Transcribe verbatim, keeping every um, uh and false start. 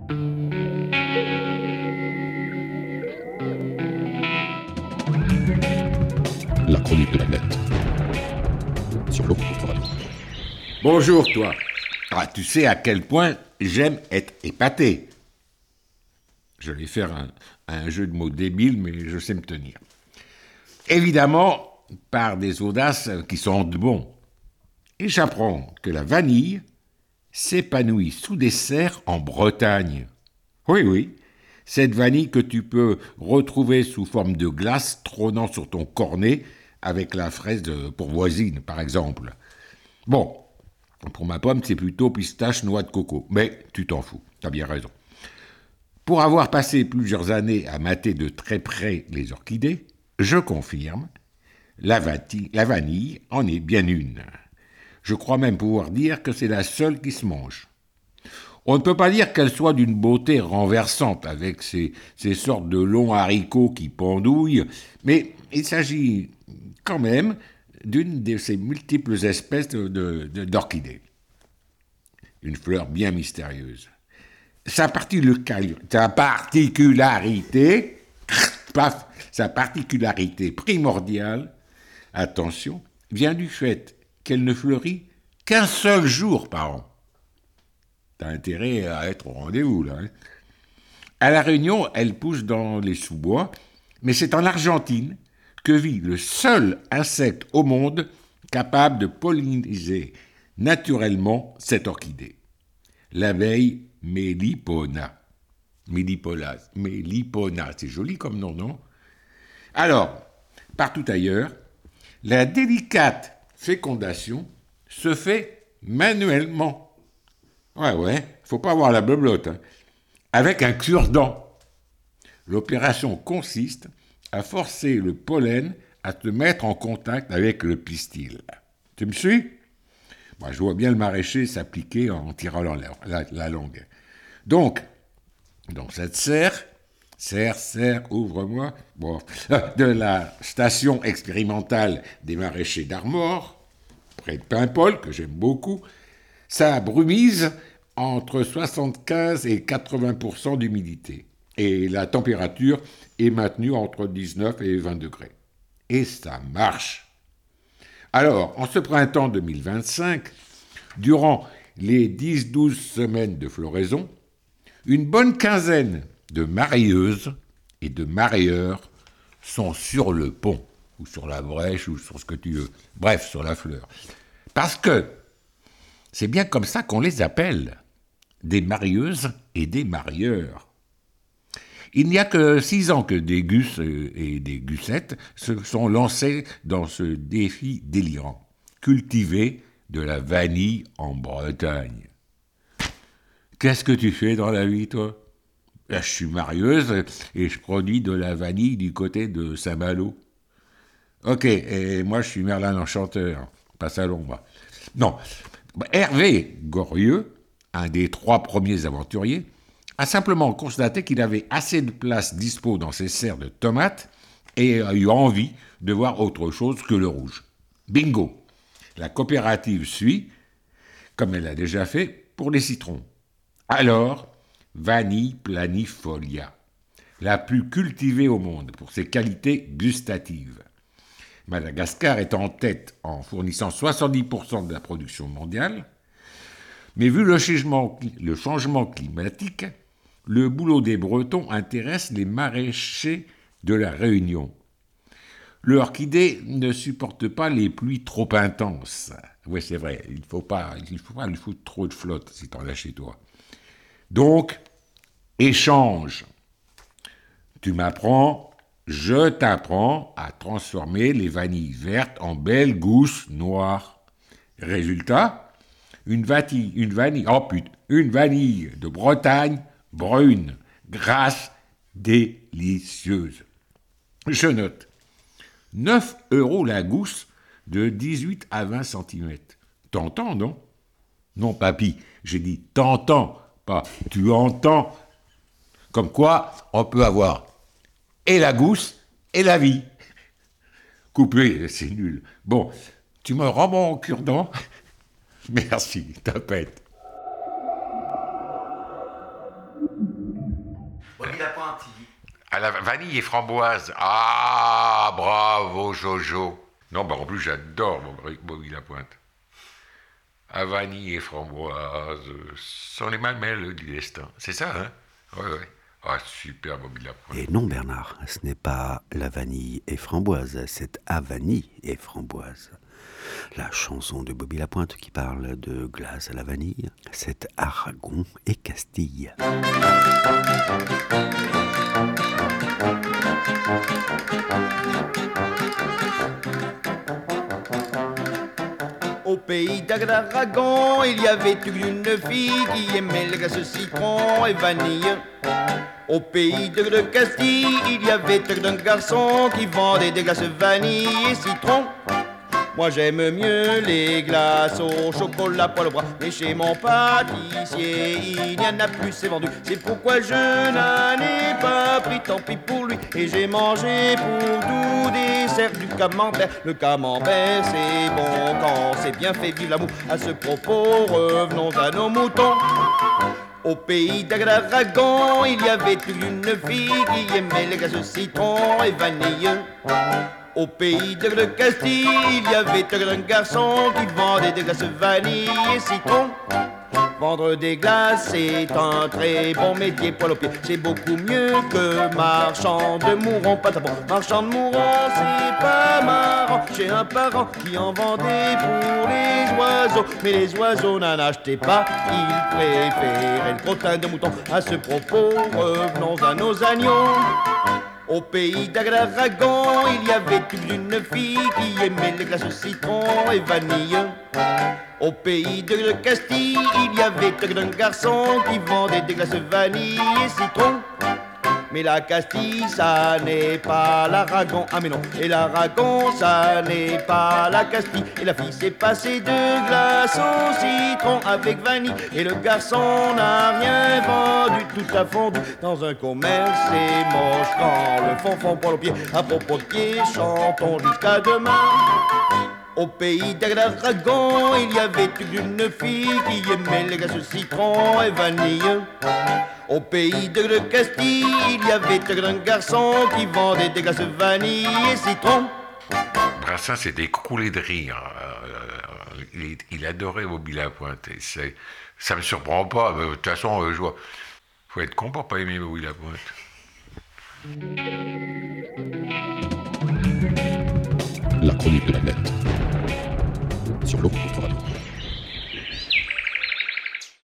La chronique de la bête. Sur l'eau pour Radio. Bonjour, toi. Ah, tu sais à quel point j'aime être épaté. Je vais faire un, un jeu de mots débile, mais je sais me tenir. Évidemment, par des audaces qui sentent bon. Et j'apprends que la vanille s'épanouit sous des serres en Bretagne. Oui, oui, cette vanille que tu peux retrouver sous forme de glace trônant sur ton cornet avec la fraise de, pour voisine, par exemple. Bon, pour ma pomme, c'est plutôt pistache, noix de coco. Mais tu t'en fous, t'as bien raison. Pour avoir passé plusieurs années à mater de très près les orchidées, je confirme, la, vati- la vanille en est bien une. Je crois même pouvoir dire que c'est la seule qui se mange. On ne peut pas dire qu'elle soit d'une beauté renversante avec ces, ces sortes de longs haricots qui pendouillent, mais il s'agit quand même d'une de ces multiples espèces de, de, de, d'orchidées. Une fleur bien mystérieuse. Sa, sa particularité, paf, sa particularité primordiale, attention, vient du fait qu'elle ne fleurit qu'un seul jour par an. T'as intérêt à être au rendez-vous, là. Hein. À La Réunion, elle pousse dans les sous-bois, mais c'est en Argentine que vit le seul insecte au monde capable de polliniser naturellement cette orchidée. L'abeille Mélipona. Mélipona, Mélipona, c'est joli comme nom, non? Alors, partout ailleurs, la délicate fécondation se fait manuellement. Ouais, ouais, faut pas avoir la beublotte, hein. Avec un cure-dent. L'opération consiste à forcer le pollen à te mettre en contact avec le pistil. Tu me suis? Moi, je vois bien le maraîcher s'appliquer en tirant la, la, la langue. Donc, dans cette serre, serre, serre, ouvre-moi, bon, de la station expérimentale des maraîchers d'Armor, près de Paimpol, que j'aime beaucoup, ça brumise entre soixante-quinze et quatre-vingts pour cent d'humidité. Et la température est maintenue entre dix-neuf et vingt degrés. Et ça marche. Alors, en ce printemps deux mille vingt-cinq, durant les dix douze semaines de floraison, une bonne quinzaine de marieuses et de marieurs sont sur le pont, ou sur la brèche, ou sur ce que tu veux. Bref, sur la fleur. Parce que c'est bien comme ça qu'on les appelle, des marieuses et des marieurs. Il n'y a que six ans que des gus et des gussettes se sont lancés dans ce défi délirant. Cultiver de la vanille en Bretagne. Qu'est-ce que tu fais dans la vie, toi? Là, je suis marieuse et je produis de la vanille du côté de Saint-Malo. Ok, et moi je suis Merlin l'Enchanteur, passe à l'ombre. Non, Hervé Gorieux, un des trois premiers aventuriers, a simplement constaté qu'il avait assez de place dispo dans ses serres de tomates et a eu envie de voir autre chose que le rouge. Bingo! La coopérative suit, comme elle a déjà fait pour les citrons. Alors, Vanille planifolia, la plus cultivée au monde pour ses qualités gustatives. Madagascar est en tête en fournissant soixante-dix pour cent de la production mondiale, mais vu le changement, le changement climatique, le boulot des Bretons intéresse les maraîchers de la Réunion. L'orchidée ne supporte pas les pluies trop intenses. Oui, c'est vrai, il ne faut pas, il faut pas lui foutre trop de flotte si t'en as chez toi. Donc, échange. Tu m'apprends, je t'apprends à transformer les vanilles vertes en belles gousses noires. Résultat, une vanille, une vanille, oh putain, une vanille de Bretagne brune, grasse, délicieuse. Je note, neuf euros la gousse de dix-huit à vingt centimètres. T'entends, non? Non, papy, j'ai dit t'entends, pas tu entends. Comme quoi, on peut avoir et la gousse et la vie. Coupé, c'est nul. Bon, tu me rends mon cure-dent? Merci, tapette. À la vanille et framboise. Ah, bravo Jojo. Non, bah en plus j'adore Bobby Lapointe. À vanille et framboise, sont les mamelles du destin. C'est ça, hein? Ouais, ouais. Ah, super Bobby Lapointe. Et non Bernard, ce n'est pas la vanille et framboise, c'est à vanille et framboise. La chanson de Bobby Lapointe qui parle de glace à la vanille, c'est Aragon et Castille. Au pays d'Aragon, il y avait une fille qui aimait les glaces citron et vanille. Au pays de Castille, il y avait un garçon qui vendait des glaces vanille et citron. Moi j'aime mieux les glaces au chocolat poil au bras, mais chez mon pâtissier il n'y en a plus, c'est vendu. C'est pourquoi je n'en ai pas pris, tant pis pour lui. Et j'ai mangé pour tout dessert du camembert. Le camembert c'est bon quand c'est bien fait, vive l'amour. À ce propos, revenons à nos moutons. Au pays d'Aragon, il y avait une fille qui aimait les glaces citron et vanille. Au pays de Castille, il y avait un garçon qui vendait des glaces vanille et citron. Vendre des glaces, c'est un très bon métier, poil aux pieds. C'est beaucoup mieux que marchand de mourons, pas bon. Marchand de mourons, c'est pas marrant. J'ai un parent qui en vendait pour les oiseaux, mais les oiseaux n'en achetaient pas. Ils préféraient le crottin de mouton. À ce propos, revenons à nos agneaux. Au pays d'Aragon, il y avait une fille qui aimait les glaces citron et vanille. Au pays de Castille, il y avait un garçon qui vendait des glaces vanille et citron. Mais la Castille, ça n'est pas l'Aragon, ah mais non. Et l'Aragon, ça n'est pas la Castille. Et la fille s'est passée de glace au citron avec vanille. Et le garçon n'a rien vendu, tout a fondu dans un commerce. C'est moche quand le fond fond poil aux pieds. À propos de pieds, chantons jusqu'à demain. Au pays d'Aragon, il y avait une fille qui aimait les glaces citron et vanille. Au pays de Castille, il y avait un garçon qui vendait des glaces vanille et citron. Brassens s'est écroulé de rire. Euh, il, il adorait Bobby Lapointe. Et c'est, ça me surprend pas. De toute façon, euh, je vois. Faut être con pour pas aimer Bobby Lapointe. La chronique de la nette. Sur l'eau.